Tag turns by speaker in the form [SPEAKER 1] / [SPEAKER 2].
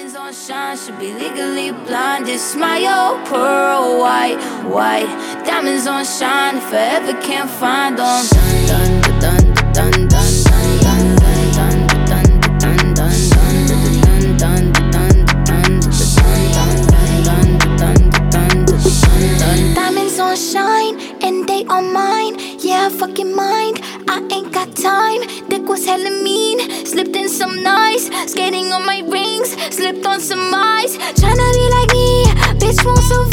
[SPEAKER 1] Diamonds on shine, should be legally blind. This smile, pearl white, white. Diamonds on shine, if I ever can't find them. Dun dun dun dun dun dun dun dun dun dun dun dun dun. Diamonds on shine, and they on mine. Yeah, fucking mind. I ain't got time. Dick was hella mean. Slipped in some nice. Skating on my rings. Slipped on some ice. Tryna be like me, bitch won't survive.